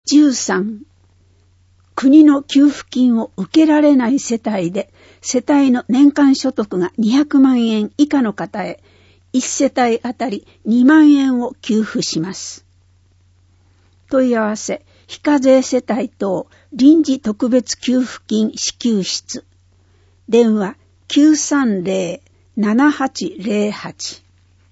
13、国の給付金を受けられない世帯で、世帯の年間所得が200万円以下の方へ、1世帯あたり2万円を給付します。問い合わせ、非課税世帯等臨時特別給付金支給室。電話 930-7808。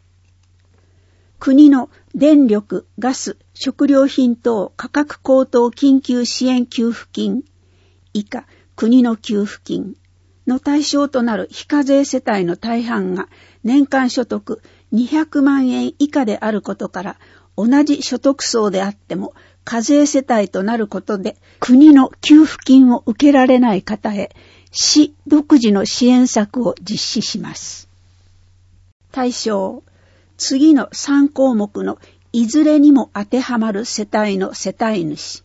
国の電力、ガス、食料品等価格高騰緊急支援給付金以下国の給付金の対象となる非課税世帯の大半が年間所得200万円以下であることから、同じ所得層であっても課税世帯となることで国の給付金を受けられない方へ市独自の支援策を実施します。対象、次の3項目のいずれにも当てはまる世帯の世帯主。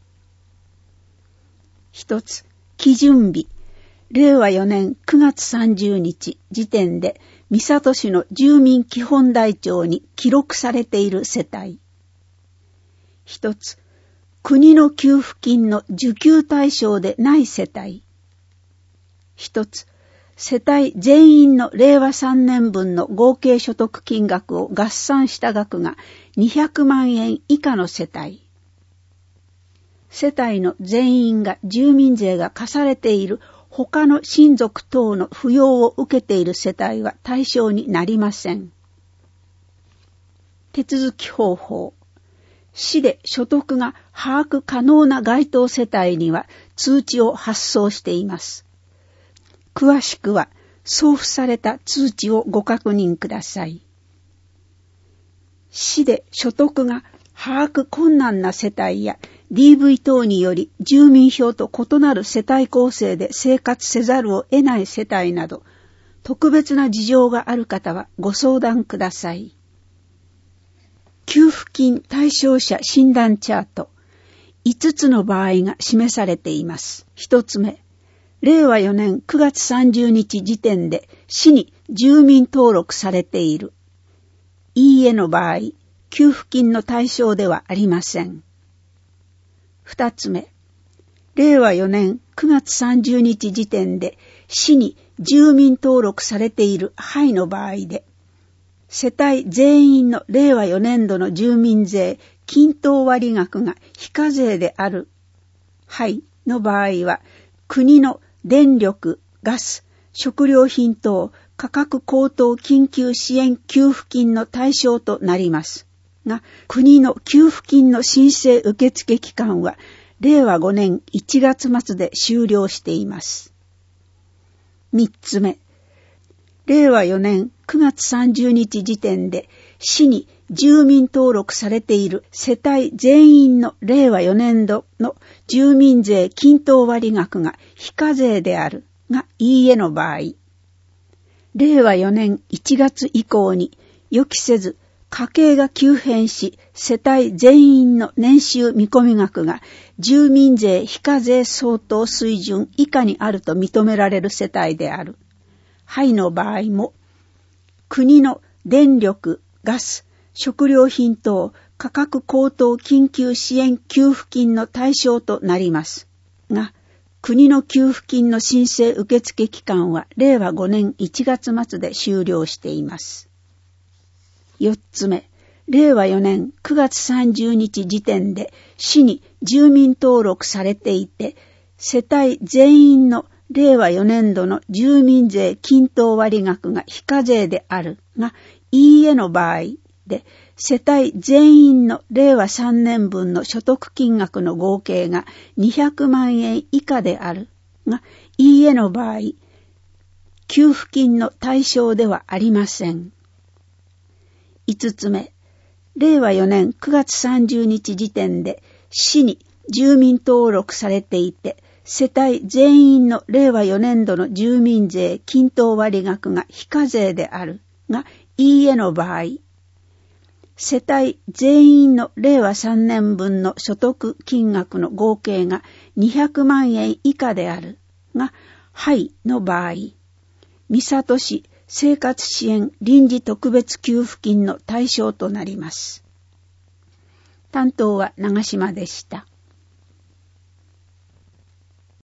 一つ、基準日、令和4年9月30日時点で三郷市の住民基本台帳に記録されている世帯。一つ、国の給付金の受給対象でない世帯。一つ、世帯全員の令和3年分の合計所得金額を合算した額が200万円以下の世帯。世帯の全員が住民税が課されている他の親族等の扶養を受けている世帯は対象になりません。手続き方法。市で所得が把握可能な該当世帯には通知を発送しています。詳しくは送付された通知をご確認ください。市で所得が把握困難な世帯や DV 等により住民票と異なる世帯構成で生活せざるを得ない世帯など、特別な事情がある方はご相談ください。給付金対象者診断チャート。5つの場合が示されています。1つ目。令和4年9月30日時点で市に住民登録されている。いいえの場合、給付金の対象ではありません。2つ目。令和4年9月30日時点で市に住民登録されているはいの場合で、世帯全員の令和4年度の住民税均等割額が非課税であるはいの場合は、国の電力、ガス、食料品等価格高騰緊急支援給付金の対象となりますが、国の給付金の申請受付期間は令和5年1月末で終了しています。3つ目、令和4年9月30日時点で市に住民登録されている世帯全員の令和4年度の住民税均等割額が非課税であるがいいえの場合、令和4年1月以降に予期せず家計が急変し世帯全員の年収見込み額が住民税非課税相当水準以下にあると認められる世帯であるはいの場合も、国の電力、ガス、食料品等価格高騰緊急支援給付金の対象となりますが、国の給付金の申請受付期間は令和5年1月末で終了しています。4つ目、令和4年9月30日時点で市に住民登録されていて、世帯全員の令和4年度の住民税均等割額が非課税であるが、いいえの場合で、世帯全員の令和3年分の所得金額の合計が200万円以下であるが、いいえの場合、給付金の対象ではありません。5つ目、令和4年9月30日時点で市に住民登録されていて、世帯全員の令和4年度の住民税均等割額が非課税であるが、いいえの場合、世帯全員の令和3年分の所得金額の合計が200万円以下であるが、はいの場合、三郷市生活支援臨時特別給付金の対象となります。担当は長島でした。